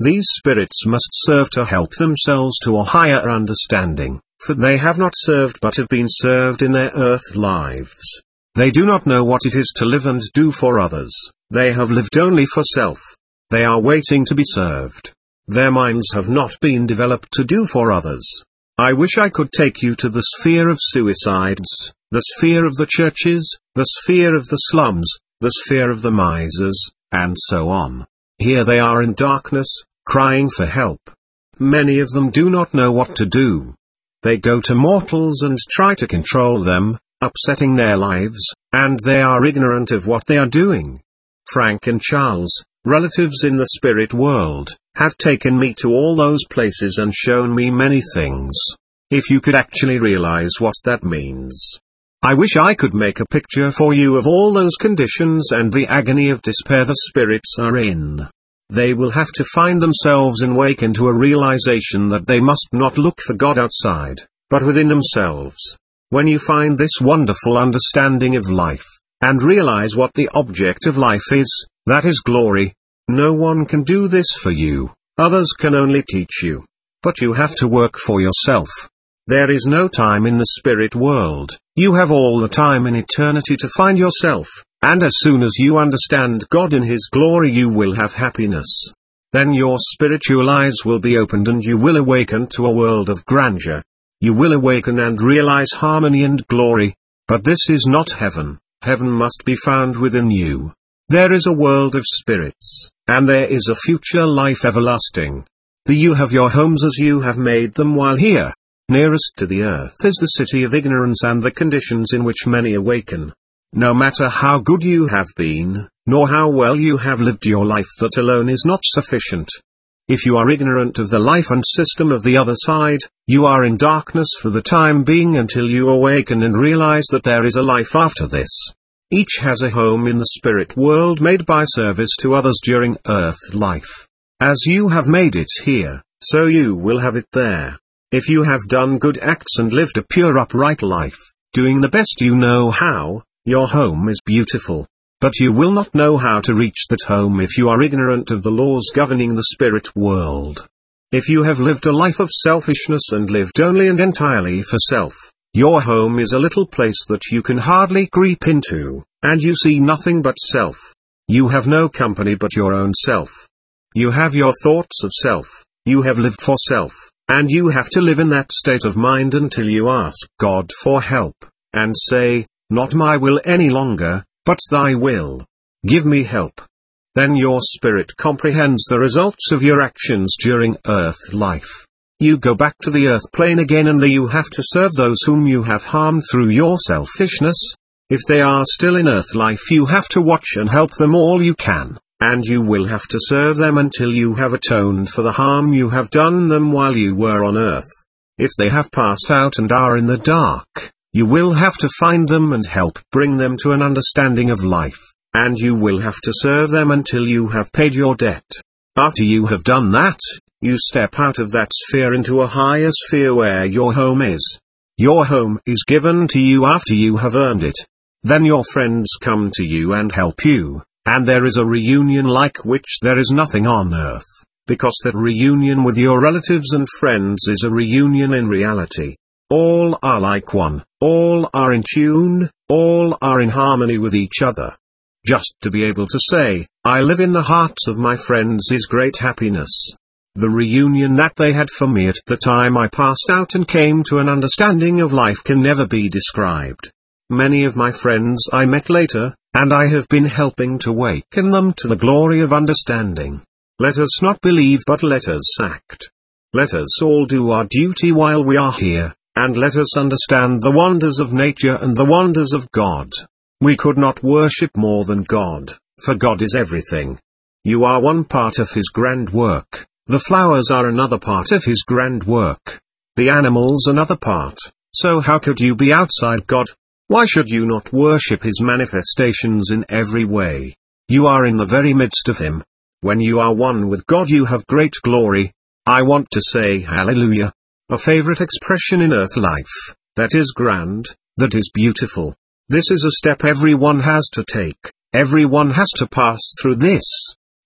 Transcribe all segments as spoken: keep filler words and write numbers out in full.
These spirits must serve to help themselves to a higher understanding, for they have not served but have been served in their earth lives. They do not know what it is to live and do for others. They have lived only for self. They are waiting to be served. Their minds have not been developed to do for others. I wish I could take you to the sphere of suicides, the sphere of the churches, the sphere of the slums, the sphere of the misers, and so on. Here they are in darkness, crying for help. Many of them do not know what to do. They go to mortals and try to control them, upsetting their lives, and they are ignorant of what they are doing. Frank and Charles, relatives in the spirit world, have taken me to all those places and shown me many things. If you could actually realize what that means. I wish I could make a picture for you of all those conditions and the agony of despair the spirits are in. They will have to find themselves and awaken to a realization that they must not look for God outside, but within themselves. When you find this wonderful understanding of life, and realize what the object of life is, that is glory. No one can do this for you, others can only teach you. But you have to work for yourself. There is no time in the spirit world, you have all the time in eternity to find yourself, and as soon as you understand God in His glory you will have happiness. Then your spiritual eyes will be opened and you will awaken to a world of grandeur. You will awaken and realize harmony and glory. But this is not heaven, heaven must be found within you. There is a world of spirits, and there is a future life everlasting. The you have your homes as you have made them while here. Nearest to the earth is the city of ignorance and the conditions in which many awaken. No matter how good you have been, nor how well you have lived your life, that alone is not sufficient. If you are ignorant of the life and system of the other side, you are in darkness for the time being until you awaken and realize that there is a life after this. Each has a home in the spirit world made by service to others during earth life. As you have made it here, so you will have it there. If you have done good acts and lived a pure upright life, doing the best you know how, your home is beautiful. But you will not know how to reach that home if you are ignorant of the laws governing the spirit world. If you have lived a life of selfishness and lived only and entirely for self, your home is a little place that you can hardly creep into, and you see nothing but self. You have no company but your own self. You have your thoughts of self, you have lived for self, and you have to live in that state of mind until you ask God for help, and say, "Not my will any longer, but thy will. Give me help." Then your spirit comprehends the results of your actions during earth life. You go back to the earth plane again and there you have to serve those whom you have harmed through your selfishness. If they are still in earth life you have to watch and help them all you can, and you will have to serve them until you have atoned for the harm you have done them while you were on earth. If they have passed out and are in the dark, you will have to find them and help bring them to an understanding of life, and you will have to serve them until you have paid your debt. After you have done that, you step out of that sphere into a higher sphere where your home is. Your home is given to you after you have earned it. Then your friends come to you and help you, and there is a reunion like which there is nothing on earth, because that reunion with your relatives and friends is a reunion in reality. All are like one, all are in tune, all are in harmony with each other. Just to be able to say, "I live in the hearts of my friends" is great happiness. The reunion that they had for me at the time I passed out and came to an understanding of life can never be described. Many of my friends I met later, and I have been helping to waken them to the glory of understanding. Let us not believe but let us act. Let us all do our duty while we are here. And let us understand the wonders of nature and the wonders of God. We could not worship more than God, for God is everything. You are one part of His grand work, the flowers are another part of His grand work, the animals another part, so how could you be outside God? Why should you not worship His manifestations in every way? You are in the very midst of Him. When you are one with God you have great glory. I want to say hallelujah. A favorite expression in earth life, that is grand, that is beautiful. This is a step everyone has to take, everyone has to pass through this.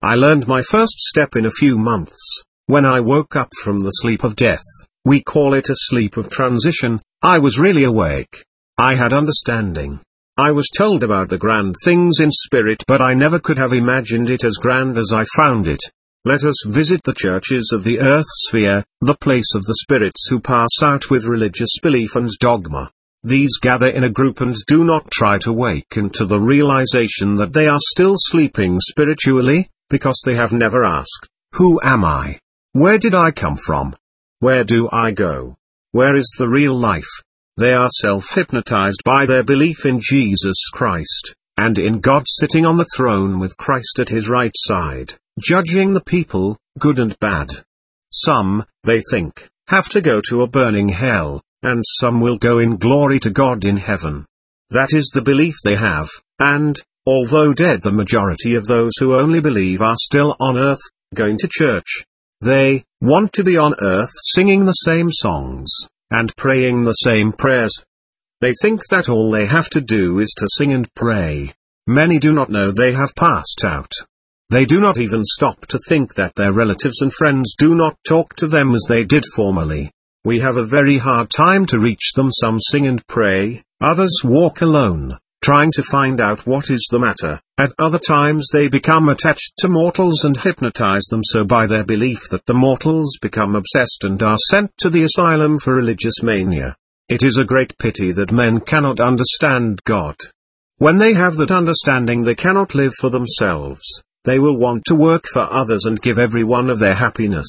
I learned my first step in a few months. When I woke up from the sleep of death, we call it a sleep of transition, I was really awake. I had understanding. I was told about the grand things in spirit, but I never could have imagined it as grand as I found it. Let us visit the churches of the earth sphere, the place of the spirits who pass out with religious belief and dogma. These gather in a group and do not try to waken to the realization that they are still sleeping spiritually, because they have never asked, who am I? Where did I come from? Where do I go? Where is the real life? They are self-hypnotized by their belief in Jesus Christ, and in God sitting on the throne with Christ at his right side, judging the people, good and bad. Some, they think, have to go to a burning hell, and some will go in glory to God in heaven. That is the belief they have, and, although dead, the majority of those who only believe are still on earth, going to church. They want to be on earth singing the same songs, and praying the same prayers. They think that all they have to do is to sing and pray. Many do not know they have passed out. They do not even stop to think that their relatives and friends do not talk to them as they did formerly. We have a very hard time to reach them. Some sing and pray, others walk alone, trying to find out what is the matter. At other times they become attached to mortals and hypnotize them so by their belief that the mortals become obsessed and are sent to the asylum for religious mania. It is a great pity that men cannot understand God. When they have that understanding, they cannot live for themselves. They will want to work for others and give every one of their happiness.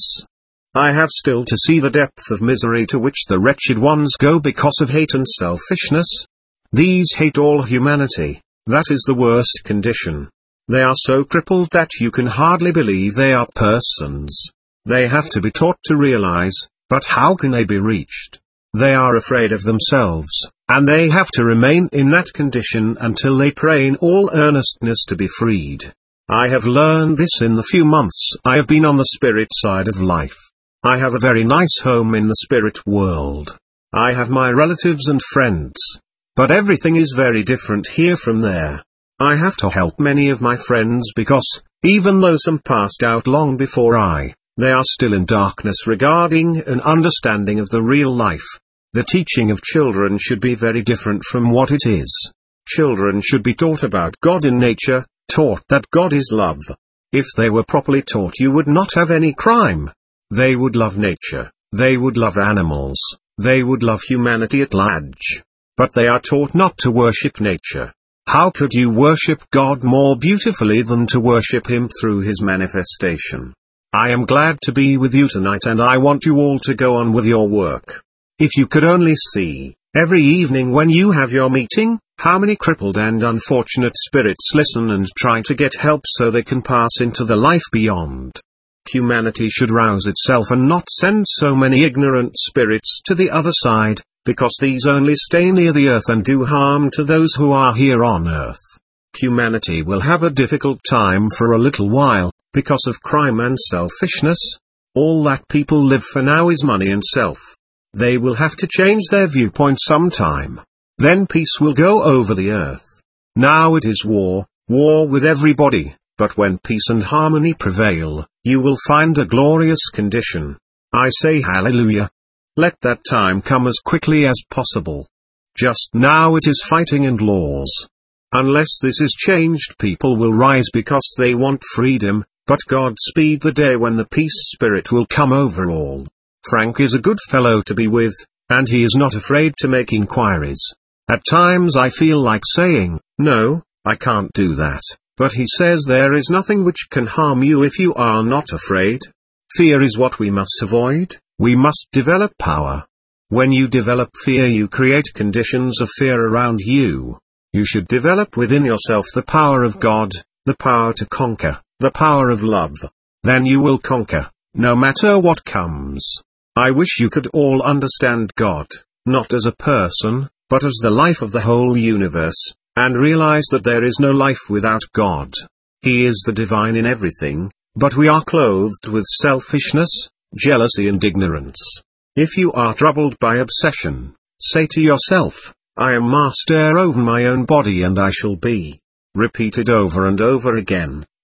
I have still to see the depth of misery to which the wretched ones go because of hate and selfishness. These hate all humanity. That is the worst condition. They are so crippled that you can hardly believe they are persons. They have to be taught to realize, but how can they be reached? They are afraid of themselves, and they have to remain in that condition until they pray in all earnestness to be freed. I have learned this in the few months I have been on the spirit side of life. I have a very nice home in the spirit world. I have my relatives and friends. But everything is very different here from there. I have to help many of my friends because, even though some passed out long before I, they are still in darkness regarding an understanding of the real life. The teaching of children should be very different from what it is. Children should be taught about God in nature, taught that God is love. If they were properly taught, you would not have any crime. They would love nature, they would love animals, they would love humanity at large. But they are taught not to worship nature. How could you worship God more beautifully than to worship him through his manifestation? I am glad to be with you tonight, and I want you all to go on with your work. If you could only see, every evening when you have your meeting, how many crippled and unfortunate spirits listen and try to get help so they can pass into the life beyond. Humanity should rouse itself and not send so many ignorant spirits to the other side, because these only stay near the earth and do harm to those who are here on earth. Humanity will have a difficult time for a little while, because of crime and selfishness. All that people live for now is money and self. They will have to change their viewpoint sometime. Then peace will go over the earth. Now it is war, war with everybody, but when peace and harmony prevail, you will find a glorious condition. I say hallelujah. Let that time come as quickly as possible. Just now it is fighting and laws. Unless this is changed, people will rise because they want freedom, but God speed the day when the peace spirit will come over all. Frank is a good fellow to be with, and he is not afraid to make inquiries. At times I feel like saying, no, I can't do that, but he says there is nothing which can harm you if you are not afraid. Fear is what we must avoid. We must develop power. When you develop fear, you create conditions of fear around you. You should develop within yourself the power of God, the power to conquer, the power of love. Then you will conquer, no matter what comes. I wish you could all understand God, not as a person, but as the life of the whole universe, and realize that there is no life without God. He is the divine in everything, but we are clothed with selfishness, jealousy and ignorance. If you are troubled by obsession, say to yourself, I am master over my own body and I shall be. Repeat it over and over again,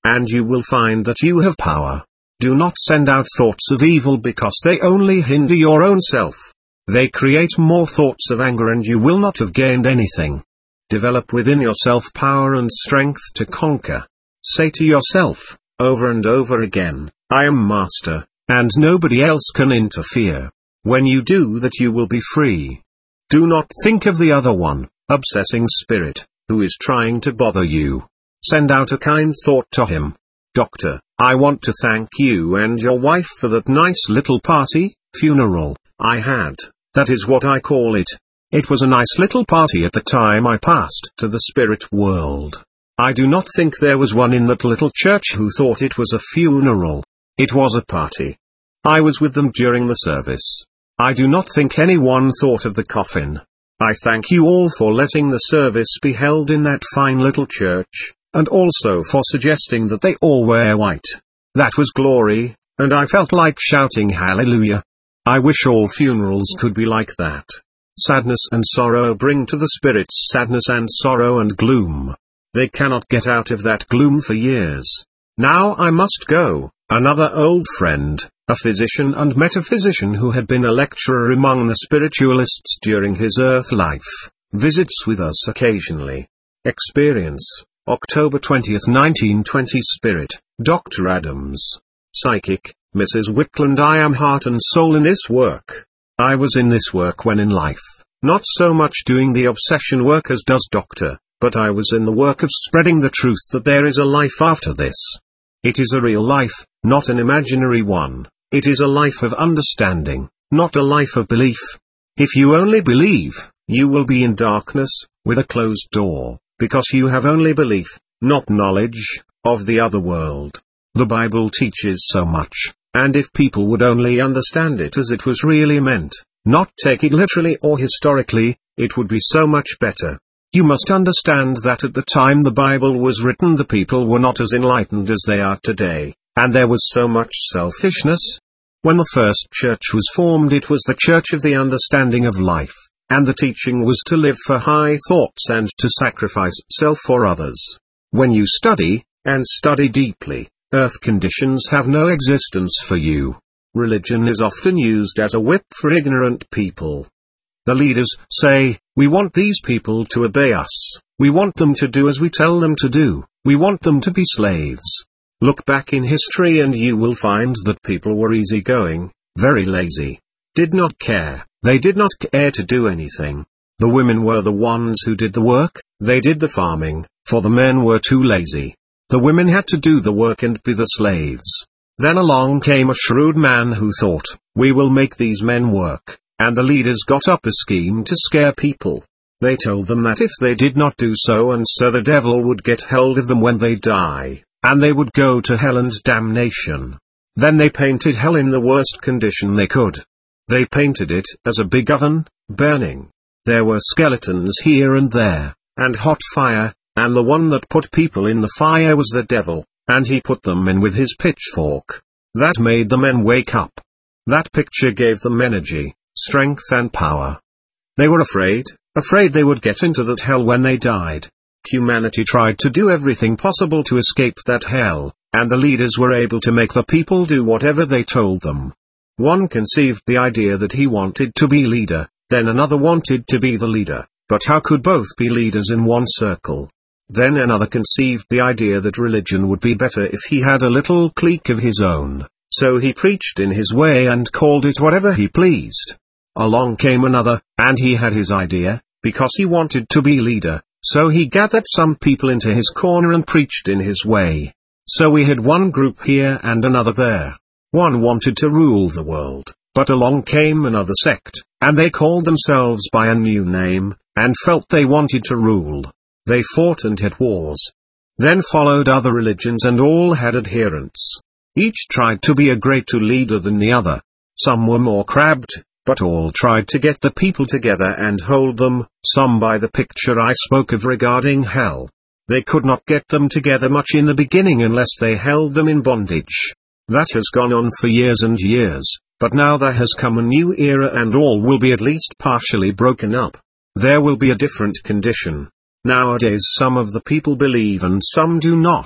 and you will find that you have power. Do not send out thoughts of evil because they only hinder your own self. They create more thoughts of anger and you will not have gained anything. Develop within yourself power and strength to conquer. Say to yourself, over and over again, I am master, and nobody else can interfere. When you do that you will be free. Do not think of the other one, obsessing spirit, who is trying to bother you. Send out a kind thought to him. Doctor, I want to thank you and your wife for that nice little party, funeral, I had. That is what I call it. It was a nice little party at the time I passed to the spirit world. I do not think there was one in that little church who thought it was a funeral. It was a party. I was with them during the service. I do not think anyone thought of the coffin. I thank you all for letting the service be held in that fine little church, and also for suggesting that they all wear white. That was glory, and I felt like shouting hallelujah. I wish all funerals could be like that. Sadness and sorrow bring to the spirits sadness and sorrow and gloom. They cannot get out of that gloom for years. Now I must go. Another old friend, a physician and metaphysician who had been a lecturer among the spiritualists during his earth life, visits with us occasionally. Experience, October twentieth nineteen twenty. Spirit, Doctor Adams. Psychic, Missus Whitland. I am heart and soul in this work. I was in this work when in life, not so much doing the obsession work as does Doctor, but I was in the work of spreading the truth that there is a life after this. It is a real life, not an imaginary one. It is a life of understanding, not a life of belief. If you only believe, you will be in darkness, with a closed door, because you have only belief, not knowledge, of the other world. The Bible teaches so much, and if people would only understand it as it was really meant, not take it literally or historically, it would be so much better. You must understand that at the time the Bible was written the people were not as enlightened as they are today, and there was so much selfishness. When the first church was formed it was the church of the understanding of life, and the teaching was to live for high thoughts and to sacrifice self for others. When you study, and study deeply, earth conditions have no existence for you. Religion is often used as a whip for ignorant people. The leaders say, we want these people to obey us, we want them to do as we tell them to do, we want them to be slaves. Look back in history and you will find that people were easygoing, very lazy. Did not care, they did not care to do anything. The women were the ones who did the work, they did the farming, for the men were too lazy. The women had to do the work and be the slaves. Then along came a shrewd man who thought, we will make these men work. And the leaders got up a scheme to scare people. They told them that if they did not do so and so the devil would get hold of them when they die, and they would go to hell and damnation. Then they painted hell in the worst condition they could. They painted it as a big oven, burning. There were skeletons here and there, and hot fire, and the one that put people in the fire was the devil, and he put them in with his pitchfork. That made the men wake up. That picture gave them energy, strength and power. They were afraid, afraid they would get into that hell when they died. Humanity tried to do everything possible to escape that hell, and the leaders were able to make the people do whatever they told them. One conceived the idea that he wanted to be leader, then another wanted to be the leader, but how could both be leaders in one circle? Then another conceived the idea that religion would be better if he had a little clique of his own, so he preached in his way and called it whatever he pleased. Along came another, and he had his idea, because he wanted to be leader, so he gathered some people into his corner and preached in his way. So we had one group here and another there. One wanted to rule the world, but along came another sect, and they called themselves by a new name, and felt they wanted to rule. They fought and had wars. Then followed other religions and all had adherents. Each tried to be a greater leader than the other. Some were more crabbed, but all tried to get the people together and hold them, some by the picture I spoke of regarding hell. They could not get them together much in the beginning unless they held them in bondage. That has gone on for years and years, but now there has come a new era and all will be at least partially broken up. There will be a different condition. Nowadays some of the people believe and some do not,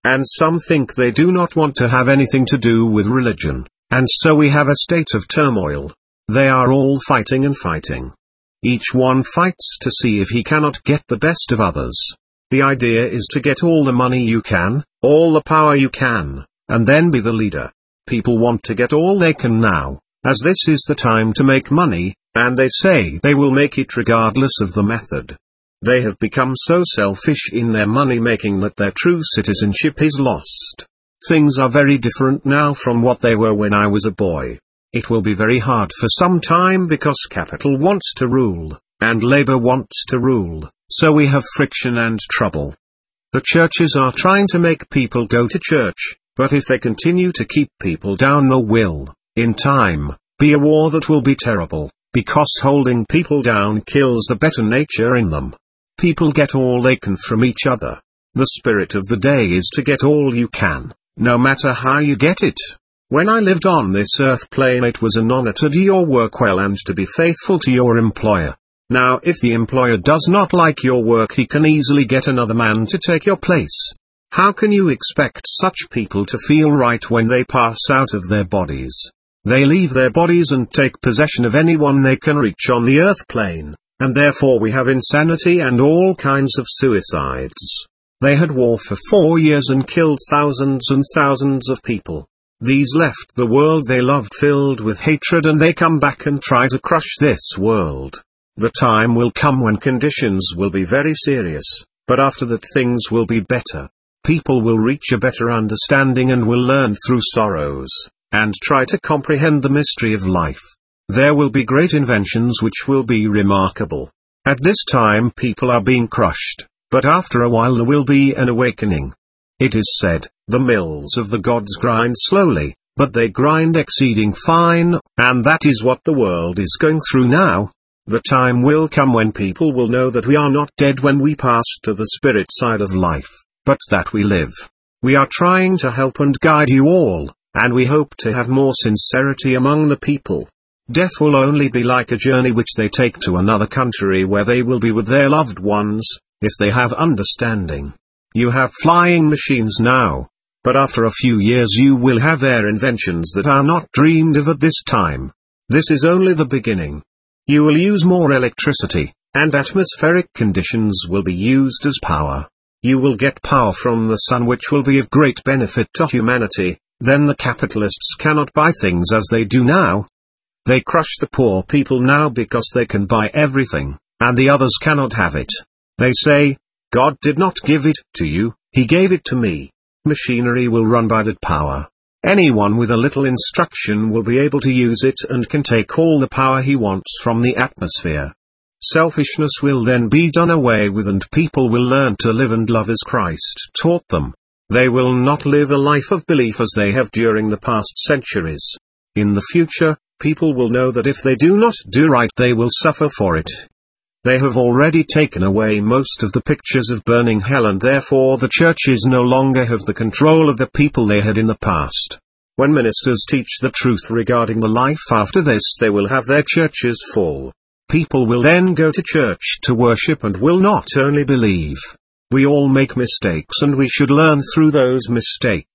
And some think they do not want to have anything to do with religion, and so we have a state of turmoil. They are all fighting and fighting. Each one fights to see if he cannot get the best of others. The idea is to get all the money you can, all the power you can, and then be the leader. People want to get all they can now, as this is the time to make money, and they say they will make it regardless of the method. They have become so selfish in their money making that their true citizenship is lost. Things are very different now from what they were when I was a boy. It will be very hard for some time because capital wants to rule, and labor wants to rule, so we have friction and trouble. The churches are trying to make people go to church, but if they continue to keep people down there will, in time, be a war that will be terrible, because holding people down kills the better nature in them. People get all they can from each other. The spirit of the day is to get all you can, no matter how you get it. When I lived on this earth plane it was an honor to do your work well and to be faithful to your employer. Now if the employer does not like your work he can easily get another man to take your place. How can you expect such people to feel right when they pass out of their bodies? They leave their bodies and take possession of anyone they can reach on the earth plane, and therefore we have insanity and all kinds of suicides. They had war for four years and killed thousands and thousands of people. These left the world they loved filled with hatred and they come back and try to crush this world. The time will come when conditions will be very serious, but after that things will be better. People will reach a better understanding and will learn through sorrows, and try to comprehend the mystery of life. There will be great inventions which will be remarkable. At this time people are being crushed, but after a while there will be an awakening. It is said, the mills of the gods grind slowly, but they grind exceeding fine, and that is what the world is going through now. The time will come when people will know that we are not dead when we pass to the spirit side of life, but that we live. We are trying to help and guide you all, and we hope to have more sincerity among the people. Death will only be like a journey which they take to another country where they will be with their loved ones, if they have understanding. You have flying machines now, but after a few years you will have air inventions that are not dreamed of at this time. This is only the beginning. You will use more electricity, and atmospheric conditions will be used as power. You will get power from the sun which will be of great benefit to humanity. Then the capitalists cannot buy things as they do now. They crush the poor people now because they can buy everything, and the others cannot have it. They say, God did not give it to you, he gave it to me. Machinery will run by that power. Anyone with a little instruction will be able to use it and can take all the power he wants from the atmosphere. Selfishness will then be done away with and people will learn to live and love as Christ taught them. They will not live a life of belief as they have during the past centuries. In the future, people will know that if they do not do right they will suffer for it. They have already taken away most of the pictures of burning hell and therefore the churches no longer have the control of the people they had in the past. When ministers teach the truth regarding the life after this they will have their churches full. People will then go to church to worship and will not only believe. We all make mistakes and we should learn through those mistakes.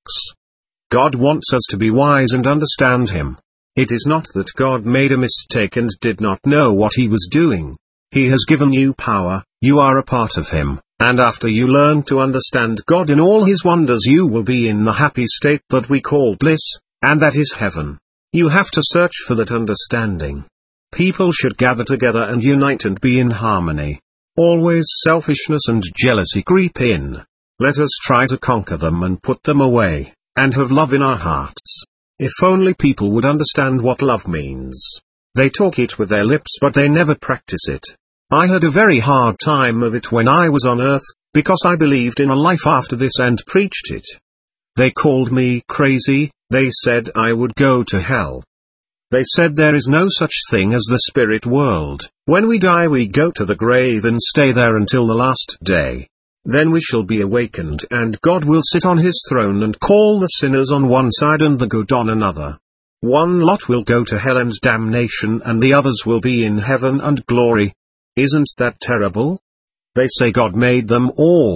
God wants us to be wise and understand Him. It is not that God made a mistake and did not know what He was doing. He has given you power, you are a part of Him, and after you learn to understand God in all His wonders you will be in the happy state that we call bliss, and that is heaven. You have to search for that understanding. People should gather together and unite and be in harmony. Always selfishness and jealousy creep in. Let us try to conquer them and put them away, and have love in our hearts. If only people would understand what love means. They talk it with their lips but they never practice it. I had a very hard time of it when I was on earth, because I believed in a life after this and preached it. They called me crazy, they said I would go to hell. They said there is no such thing as the spirit world. When we die we go to the grave and stay there until the last day. Then we shall be awakened and God will sit on His throne and call the sinners on one side and the good on another. One lot will go to hell and damnation and the others will be in heaven and glory. Isn't that terrible? They say God made them all,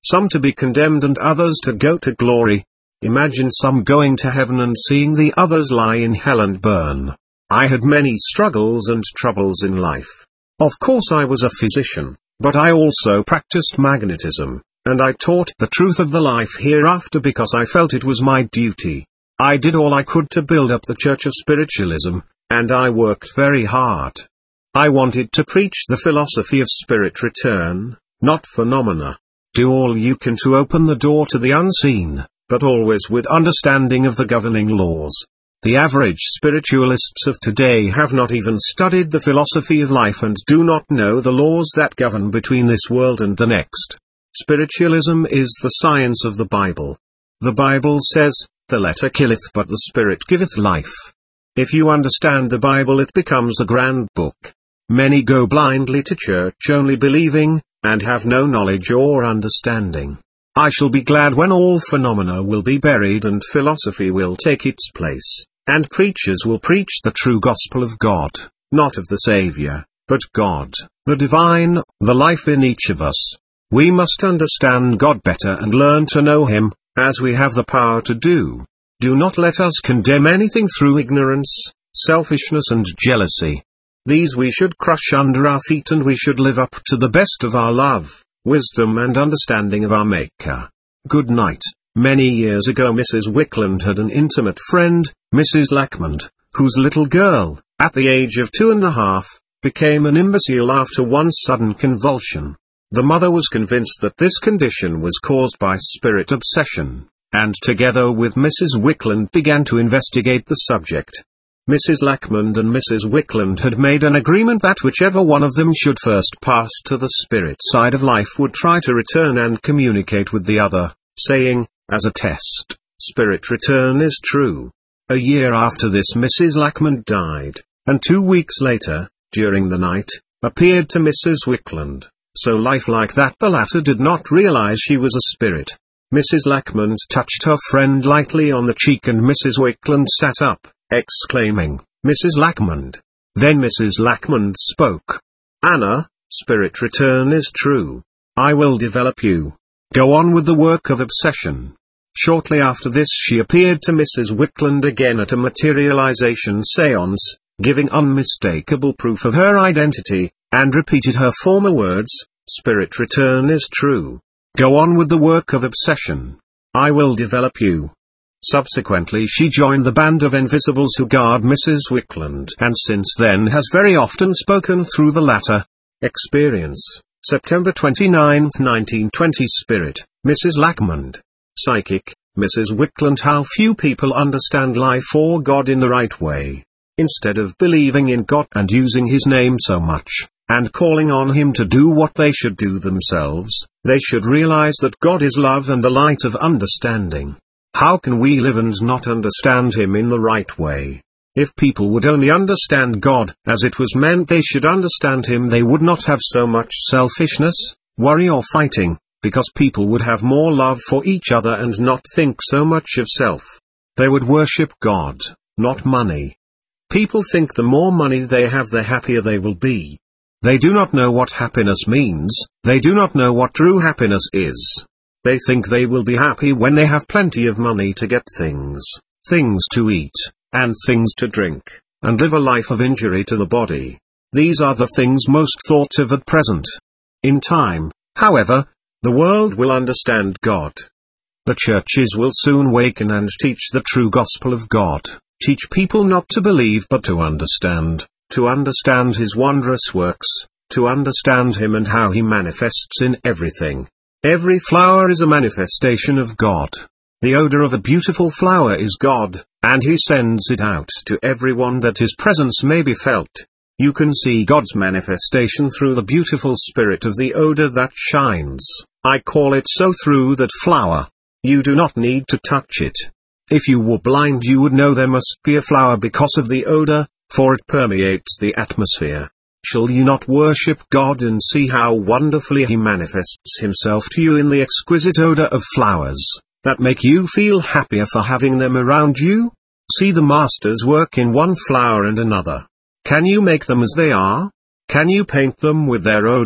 some to be condemned and others to go to glory. Imagine some going to heaven and seeing the others lie in hell and burn. I had many struggles and troubles in life. Of course I was a physician, but I also practiced magnetism, and I taught the truth of the life hereafter because I felt it was my duty. I did all I could to build up the Church of Spiritualism, and I worked very hard. I wanted to preach the philosophy of spirit return, not phenomena. Do all you can to open the door to the unseen, but always with understanding of the governing laws. The average spiritualists of today have not even studied the philosophy of life and do not know the laws that govern between this world and the next. Spiritualism is the science of the Bible. The Bible says, "The letter killeth but the Spirit giveth life." If you understand the Bible, it becomes a grand book. Many go blindly to church only believing, and have no knowledge or understanding. I shall be glad when all phenomena will be buried and philosophy will take its place, and preachers will preach the true gospel of God, not of the Savior, but God, the divine, the life in each of us. We must understand God better and learn to know Him, as we have the power to do. Do not let us condemn anything through ignorance, selfishness and jealousy. These we should crush under our feet, and we should live up to the best of our love, wisdom and understanding of our Maker. Good night. Many years ago Missus Wickland had an intimate friend, Missus Lackmond, whose little girl, at the age of two and a half, became an imbecile after one sudden convulsion. The mother was convinced that this condition was caused by spirit obsession, and together with Missus Wickland began to investigate the subject. Missus Lackmond and Missus Wickland had made an agreement that whichever one of them should first pass to the spirit side of life would try to return and communicate with the other, saying, as a test, "Spirit return is true." A year after this Missus Lackmond died, and two weeks later, during the night, appeared to Missus Wickland, so lifelike that the latter did not realize she was a spirit. Missus Lackmond touched her friend lightly on the cheek and Missus Wickland sat up, exclaiming, "Missus Lackmond." Then Missus Lackmond spoke. "Anna, spirit return is true. I will develop you. Go on with the work of obsession." Shortly after this she appeared to Missus Wickland again at a materialization séance, giving unmistakable proof of her identity, and repeated her former words, "Spirit return is true. Go on with the work of obsession. I will develop you." Subsequently she joined the band of invisibles who guard Missus Wickland and since then has very often spoken through the latter. Experience, September twenty-ninth nineteen twenty. Spirit, Missus Lackmond. Psychic, Missus Wickland. How few people understand life or God in the right way. Instead of believing in God and using His name so much, and calling on Him to do what they should do themselves, they should realize that God is love and the light of understanding. How can we live and not understand Him in the right way? If people would only understand God as it was meant they should understand Him, they would not have so much selfishness, worry or fighting, because people would have more love for each other and not think so much of self. They would worship God, not money. People think the more money they have the happier they will be. They do not know what happiness means, they do not know what true happiness is. They think they will be happy when they have plenty of money to get things, things to eat, and things to drink, and live a life of injury to the body. These are the things most thought of at present. In time, however, the world will understand God. The churches will soon waken and teach the true gospel of God, teach people not to believe but to understand, to understand His wondrous works, to understand Him and how He manifests in everything. Every flower is a manifestation of God. The odor of a beautiful flower is God, and He sends it out to everyone that His presence may be felt. You can see God's manifestation through the beautiful spirit of the odor that shines. I call it so through that flower. You do not need to touch it. If you were blind you would know there must be a flower because of the odor, for it permeates the atmosphere. Shall you not worship God and see how wonderfully He manifests Himself to you in the exquisite odor of flowers, that make you feel happier for having them around you? See the Master's work in one flower and another. Can you make them as they are? Can you paint them with their odor?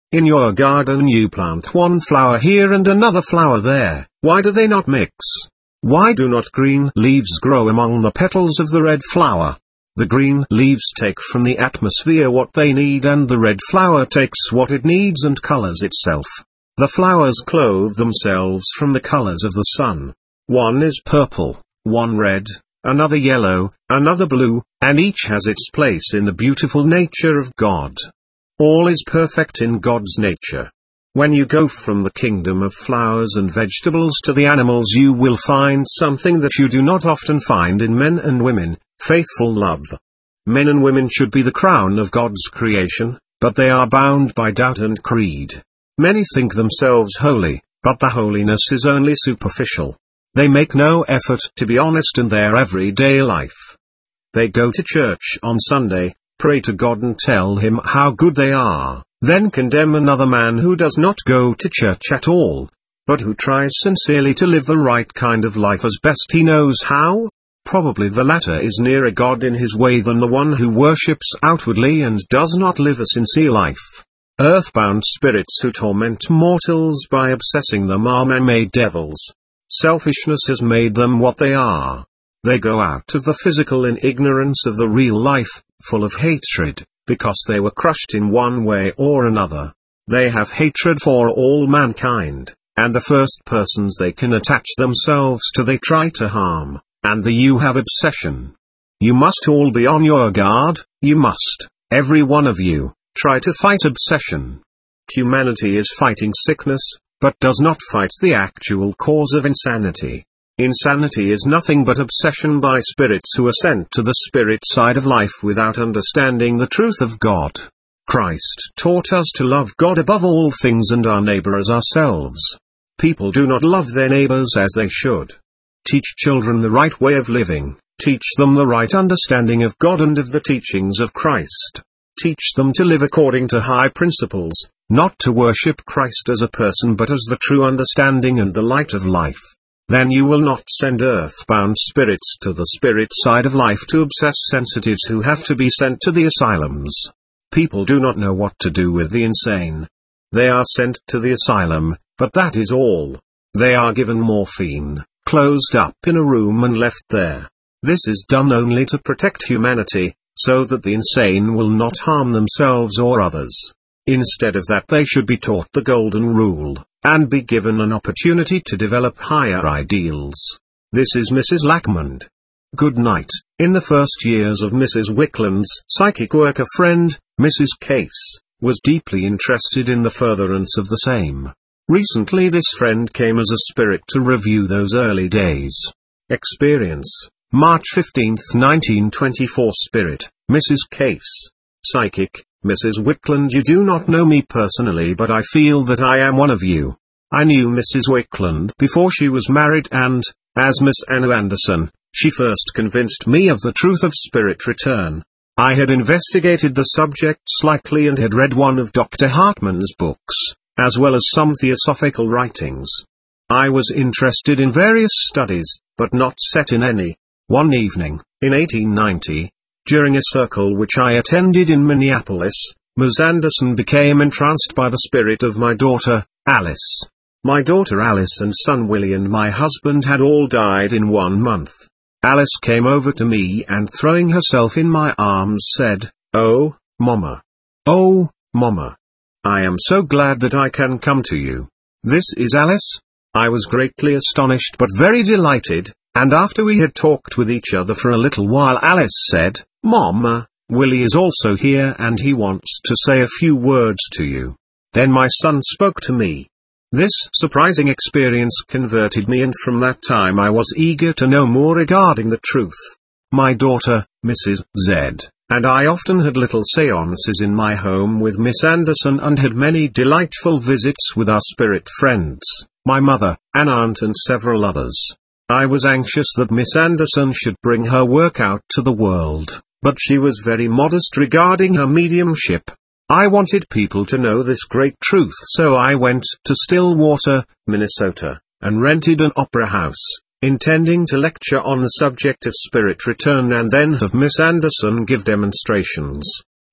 In your garden you plant one flower here and another flower there. Why do they not mix? Why do not green leaves grow among the petals of the red flower? The green leaves take from the atmosphere what they need, and the red flower takes what it needs and colors itself. The flowers clothe themselves from the colors of the sun. One is purple, one red, another yellow, another blue, and each has its place in the beautiful nature of God. All is perfect in God's nature. When you go from the kingdom of flowers and vegetables to the animals, you will find something that you do not often find in men and women: faithful love. Men and women should be the crown of God's creation, but they are bound by doubt and creed. Many think themselves holy, but the holiness is only superficial. They make no effort to be honest in their everyday life. They go to church on Sunday, pray to God and tell Him how good they are, then condemn another man who does not go to church at all, but who tries sincerely to live the right kind of life as best he knows how. Probably the latter is nearer God in his way than the one who worships outwardly and does not live a sincere life. Earthbound spirits who torment mortals by obsessing them are man-made devils. Selfishness has made them what they are. They go out of the physical in ignorance of the real life, full of hatred, because they were crushed in one way or another. They have hatred for all mankind, and the first persons they can attach themselves to they try to harm, and the you have obsession. You must all be on your guard, you must, every one of you, try to fight obsession. Humanity is fighting sickness, but does not fight the actual cause of insanity. Insanity is nothing but obsession by spirits who are sent to the spirit side of life without understanding the truth of God. Christ taught us to love God above all things and our neighbor as ourselves. People do not love their neighbors as they should. Teach children the right way of living, teach them the right understanding of God and of the teachings of Christ. Teach them to live according to high principles, not to worship Christ as a person but as the true understanding and the light of life. Then you will not send earthbound spirits to the spirit side of life to obsess sensitives who have to be sent to the asylums. People do not know what to do with the insane. They are sent to the asylum, but that is all. They are given morphine, closed up in a room and left there. This is done only to protect humanity, so that the insane will not harm themselves or others. Instead of that, they should be taught the golden rule, and be given an opportunity to develop higher ideals. This is Missus Lackmond. Good night. In the first years of Missus Wickland's psychic work, a friend, Missus Case, was deeply interested in the furtherance of the same. Recently this friend came as a spirit to review those early days. Experience. March fifteenth nineteen twenty-four. Spirit, Missus Case. Psychic, Missus Wickland. You do not know me personally, but I feel that I am one of you. I knew Missus Wickland before she was married, and, as Miss Anna Anderson, she first convinced me of the truth of spirit return. I had investigated the subject slightly and had read one of Doctor Hartman's books, as well as some theosophical writings. I was interested in various studies, but not set in any. One evening, in eighteen ninety, during a circle which I attended in Minneapolis, Miss Anderson became entranced by the spirit of my daughter, Alice. My daughter Alice and son Willie and my husband had all died in one month. Alice came over to me and, throwing herself in my arms, said, "Oh, Mama. Oh, Mama. I am so glad that I can come to you. This is Alice." I was greatly astonished but very delighted, and after we had talked with each other for a little while, Alice said, "Mama, Willie is also here and he wants to say a few words to you." Then my son spoke to me. This surprising experience converted me, and from that time I was eager to know more regarding the truth. My daughter, Missus Z, and I often had little seances in my home with Miss Anderson and had many delightful visits with our spirit friends, my mother, an aunt and several others. I was anxious that Miss Anderson should bring her work out to the world, but she was very modest regarding her mediumship. I wanted people to know this great truth, so I went to Stillwater, Minnesota, and rented an opera house, intending to lecture on the subject of spirit return and then have Miss Anderson give demonstrations.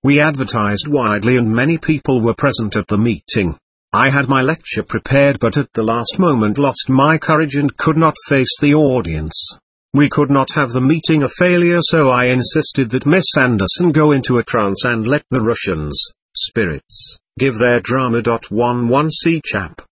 We advertised widely and many people were present at the meeting. I had my lecture prepared but at the last moment lost my courage and could not face the audience. We could not have the meeting a failure, so I insisted that Miss Anderson go into a trance and let the Russians, spirits, give their drama. eleven C chap.